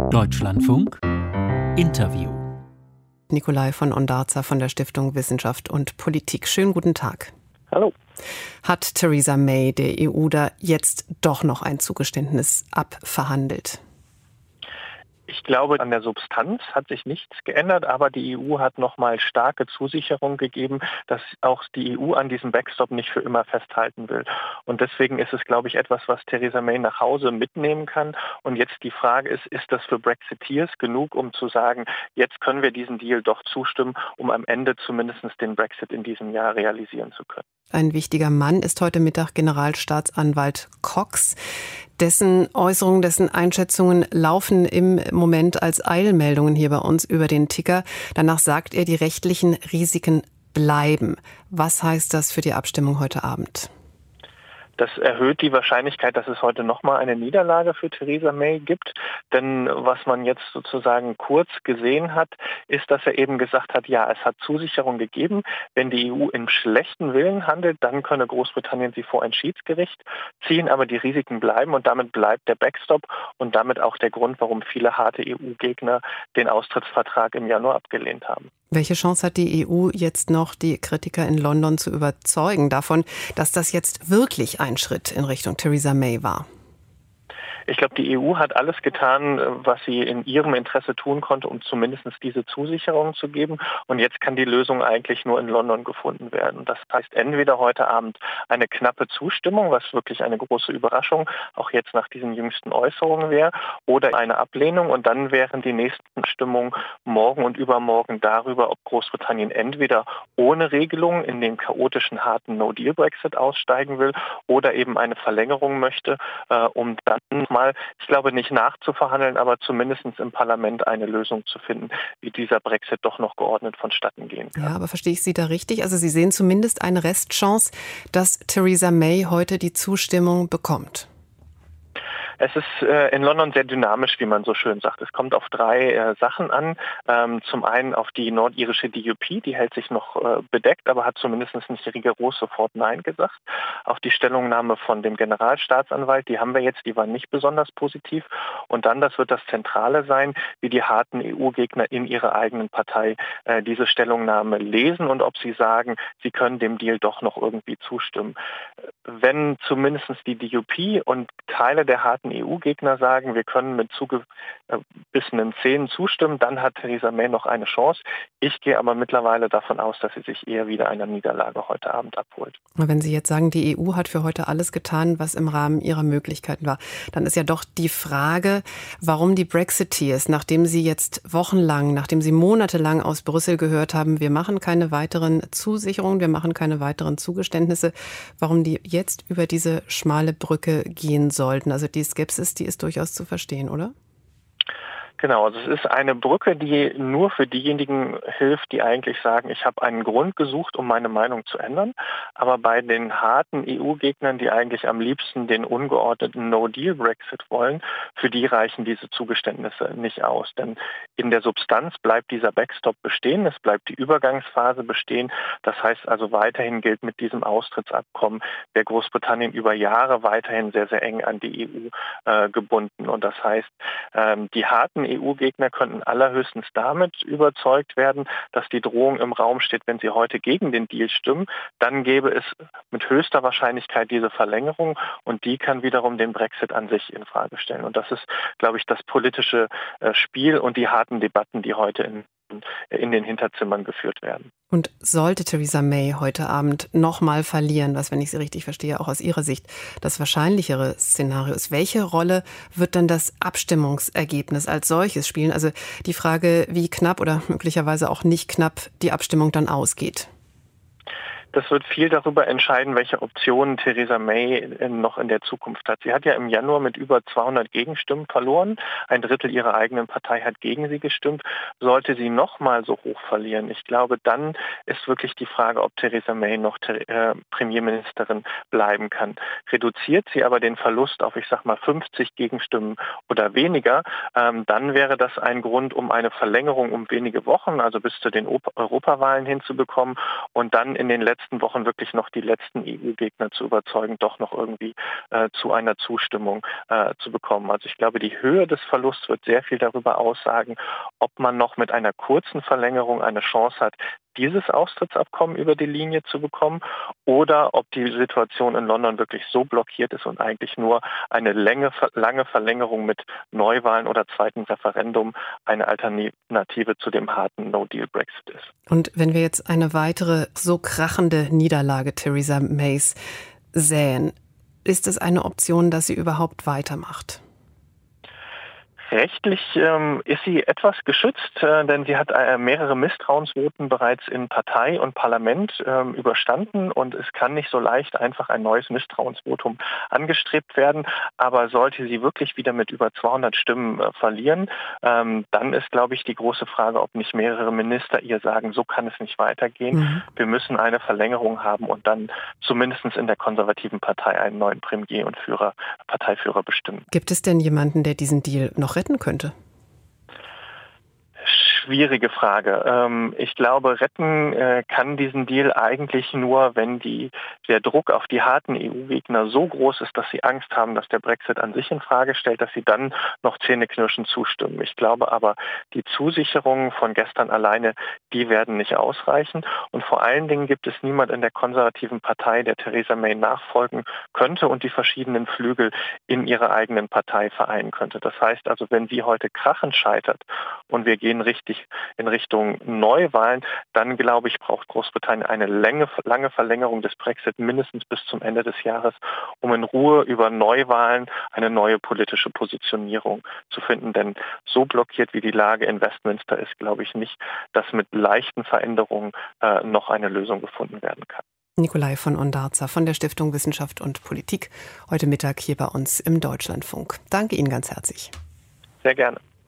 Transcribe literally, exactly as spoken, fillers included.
Deutschlandfunk Interview. Nikolai von Ondarza von der Stiftung Wissenschaft und Politik. Schönen guten Tag. Hallo. Hat Theresa May der E U da jetzt doch noch ein Zugeständnis abverhandelt? Ich glaube, an der Substanz hat sich nichts geändert, aber die E U hat nochmal starke Zusicherung gegeben, dass auch die E U an diesem Backstop nicht für immer festhalten will. Und deswegen ist es, glaube ich, etwas, was Theresa May nach Hause mitnehmen kann. Und jetzt die Frage ist, ist das für Brexiteers genug, um zu sagen, jetzt können wir diesen Deal doch zustimmen, um am Ende zumindest den Brexit in diesem Jahr realisieren zu können. Ein wichtiger Mann ist heute Mittag Generalstaatsanwalt Cox. Dessen Äußerungen, dessen Einschätzungen laufen im Moment als Eilmeldungen hier bei uns über den Ticker. Danach sagt er, die rechtlichen Risiken bleiben. Was heißt das für die Abstimmung heute Abend? Das erhöht die Wahrscheinlichkeit, dass es heute nochmal eine Niederlage für Theresa May gibt. Denn was man jetzt sozusagen kurz gesehen hat, ist, dass er eben gesagt hat, ja, es hat Zusicherung gegeben. Wenn die E U im schlechten Willen handelt, dann könne Großbritannien sie vor ein Schiedsgericht ziehen. Aber die Risiken bleiben und damit bleibt der Backstop und damit auch der Grund, warum viele harte E U-Gegner den Austrittsvertrag im Januar abgelehnt haben. Welche Chance hat die E U jetzt noch, die Kritiker in London zu überzeugen davon, dass das jetzt wirklich ein Schritt in Richtung Theresa May war? Ich glaube, die E U hat alles getan, was sie in ihrem Interesse tun konnte, um zumindest diese Zusicherung zu geben. Und jetzt kann die Lösung eigentlich nur in London gefunden werden. Das heißt, entweder heute Abend eine knappe Zustimmung, was wirklich eine große Überraschung auch jetzt nach diesen jüngsten Äußerungen wäre, oder eine Ablehnung. Und dann wären die nächsten Stimmungen morgen und übermorgen darüber, ob Großbritannien entweder ohne Regelung in den chaotischen, harten No-Deal-Brexit aussteigen will oder eben eine Verlängerung möchte, äh, um dann mal, ich glaube, nicht nachzuverhandeln, aber zumindest im Parlament eine Lösung zu finden, wie dieser Brexit doch noch geordnet vonstatten gehen kann. Ja, aber verstehe ich Sie da richtig? Also Sie sehen zumindest eine Restchance, dass Theresa May heute die Zustimmung bekommt. Es ist äh, in London sehr dynamisch, wie man so schön sagt. Es kommt auf drei äh, Sachen an. Ähm, zum einen auf die nordirische D U P, die hält sich noch äh, bedeckt, aber hat zumindest nicht rigoros sofort Nein gesagt. Auf die Stellungnahme von dem Generalstaatsanwalt, die haben wir jetzt, die war nicht besonders positiv. Und dann, das wird das Zentrale sein, wie die harten E U-Gegner in ihrer eigenen Partei äh, diese Stellungnahme lesen und ob sie sagen, sie können dem Deal doch noch irgendwie zustimmen. Wenn zumindest die D U P und Teile der harten E U-Gegner sagen, wir können mit zugebissenen Zähnen zustimmen, dann hat Theresa May noch eine Chance. Ich gehe aber mittlerweile davon aus, dass sie sich eher wieder einer Niederlage heute Abend abholt. Wenn Sie jetzt sagen, die E U hat für heute alles getan, was im Rahmen ihrer Möglichkeiten war, dann ist ja doch die Frage, warum die Brexiteers, nachdem sie jetzt wochenlang, nachdem sie monatelang aus Brüssel gehört haben, wir machen keine weiteren Zusicherungen, wir machen keine weiteren Zugeständnisse, warum die jetzt über diese schmale Brücke gehen sollten. Also die Skepsis, die ist durchaus zu verstehen, oder? Genau, also es ist eine Brücke, die nur für diejenigen hilft, die eigentlich sagen, ich habe einen Grund gesucht, um meine Meinung zu ändern. Aber bei den harten E U-Gegnern, die eigentlich am liebsten den ungeordneten No-Deal-Brexit wollen, für die reichen diese Zugeständnisse nicht aus. Denn in der Substanz bleibt dieser Backstop bestehen, es bleibt die Übergangsphase bestehen. Das heißt also, weiterhin gilt mit diesem Austrittsabkommen, wäre Großbritannien über Jahre weiterhin sehr, sehr eng an die E U äh, gebunden. Und das heißt, ähm, die harten E U-Gegner könnten allerhöchstens damit überzeugt werden, dass die Drohung im Raum steht, wenn sie heute gegen den Deal stimmen, dann gäbe es mit höchster Wahrscheinlichkeit diese Verlängerung und die kann wiederum den Brexit an sich in Frage stellen. Und das ist, glaube ich, das politische äh, Spiel und die harten Debatten, die heute in in den Hinterzimmern geführt werden. Und sollte Theresa May heute Abend nochmal verlieren, was, wenn ich Sie richtig verstehe, auch aus Ihrer Sicht das wahrscheinlichere Szenario ist, welche Rolle wird dann das Abstimmungsergebnis als solches spielen? Also die Frage, wie knapp oder möglicherweise auch nicht knapp die Abstimmung dann ausgeht. Das wird viel darüber entscheiden, welche Optionen Theresa May noch in der Zukunft hat. Sie hat ja im Januar mit über zweihundert Gegenstimmen verloren. Ein Drittel ihrer eigenen Partei hat gegen sie gestimmt. Sollte sie noch mal so hoch verlieren, ich glaube, dann ist wirklich die Frage, ob Theresa May noch äh, Premierministerin bleiben kann. Reduziert sie aber den Verlust auf, ich sag mal, fünfzig Gegenstimmen oder weniger, ähm, dann wäre das ein Grund, um eine Verlängerung um wenige Wochen, also bis zu den Europawahlen hinzubekommen und dann in den letzten nächsten Wochen wirklich noch die letzten E U-Gegner zu überzeugen, doch noch irgendwie äh, zu einer Zustimmung äh, zu bekommen. Also ich glaube, die Höhe des Verlusts wird sehr viel darüber aussagen, ob man noch mit einer kurzen Verlängerung eine Chance hat, dieses Austrittsabkommen über die Linie zu bekommen, oder ob die Situation in London wirklich so blockiert ist und eigentlich nur eine lange, lange Verlängerung mit Neuwahlen oder zweiten Referendum eine Alternative zu dem harten No-Deal-Brexit ist. Und wenn wir jetzt eine weitere so krachende Niederlage Theresa Mays sähen, ist es eine Option, dass sie überhaupt weitermacht? Rechtlich ähm, ist sie etwas geschützt, äh, denn sie hat äh, mehrere Misstrauensvoten bereits in Partei und Parlament ähm, überstanden, und es kann nicht so leicht einfach ein neues Misstrauensvotum angestrebt werden. Aber sollte sie wirklich wieder mit über zweihundert Stimmen äh, verlieren, ähm, dann ist, glaube ich, die große Frage, ob nicht mehrere Minister ihr sagen, so kann es nicht weitergehen. Mhm. Wir müssen eine Verlängerung haben und dann zumindest in der konservativen Partei einen neuen Premier und Führer, Parteiführer bestimmen. Gibt es denn jemanden, der diesen Deal noch retten könnte? Schwierige Frage. Ähm, ich glaube, retten äh, kann diesen Deal eigentlich nur, wenn die, der Druck auf die harten E U-Gegner so groß ist, dass sie Angst haben, dass der Brexit an sich in Frage stellt, dass sie dann noch zähneknirschend zustimmen. Ich glaube aber, die Zusicherungen von gestern alleine, die werden nicht ausreichen. Und vor allen Dingen gibt es niemand in der konservativen Partei, der Theresa May nachfolgen könnte und die verschiedenen Flügel in ihrer eigenen Partei vereinen könnte. Das heißt also, wenn sie heute krachend scheitert und wir gehen richtig in Richtung Neuwahlen, dann glaube ich, braucht Großbritannien eine lange, lange Verlängerung des Brexit, mindestens bis zum Ende des Jahres, um in Ruhe über Neuwahlen eine neue politische Positionierung zu finden. Denn so blockiert wie die Lage in Westminster ist, glaube ich nicht, dass mit leichten Veränderungen äh, noch eine Lösung gefunden werden kann. Nikolai von Ondarza von der Stiftung Wissenschaft und Politik, heute Mittag hier bei uns im Deutschlandfunk. Danke Ihnen ganz herzlich. Sehr gerne.